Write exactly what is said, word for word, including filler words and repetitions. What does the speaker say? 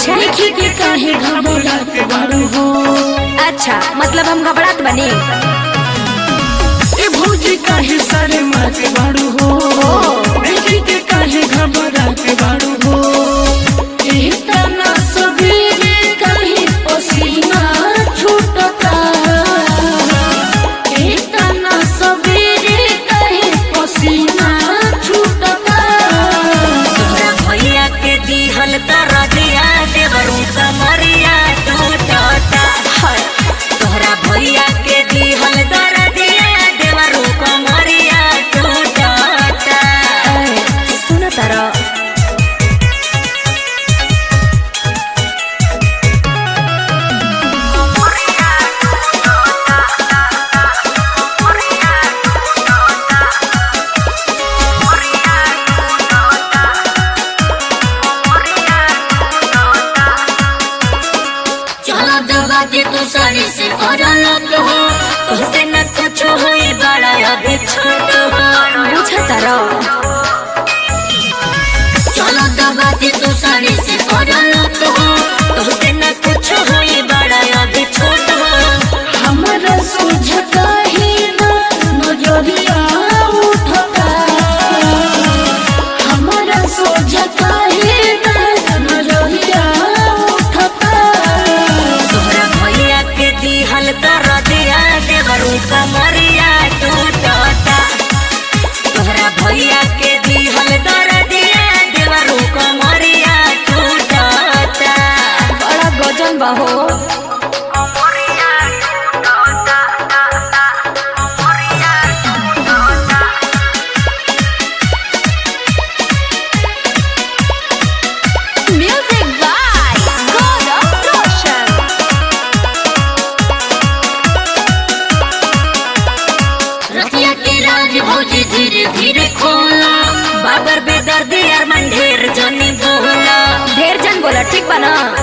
अच्छा देखी के काहे घबरात बारू हो। अच्छा मतलब हम घबरात बनी। ए भौजी काहे सारे मात बारू हो। देखी के काहे घबरात बारू हो। इतना सवेरे काहे पसीना छूटता। इतना सवेरे काहे पसीना छूटता। तोहरा भैया के दिहल दरदिया देवरू कमरिया टूटता। तोहरा भैया के दिहल दरदिया देवरू कमरिया टूटता। सुनो तारा चलो दबा के तू साड़ी से औरत हो। तुझसे न कुछ हुई बड़ा अभी छोट हो। बुझा तारा चलो दबा के तू साड़ी से औरत हो। तुझसे न कुछ हुई बड़ा अभी छोट हो। हमारा सोझता ही ना नजरिया उठता। हमारा सोझता ही ना नजरिया उठता। तोहरा भैया के दिहल दरदिया देवरू कमरिया टूटता। तोहरा भैया के दिहल दरदिया देवरू कमरिया टूटता। बड़ा गजन बा हो। Music by Gaurav Roshan. रतिया के राज भौजी धीरे धीरे खोला। बाबर बेदर्दी यार मन ढेर जनी बोला। ढेर जन बोला ठीक बा ना।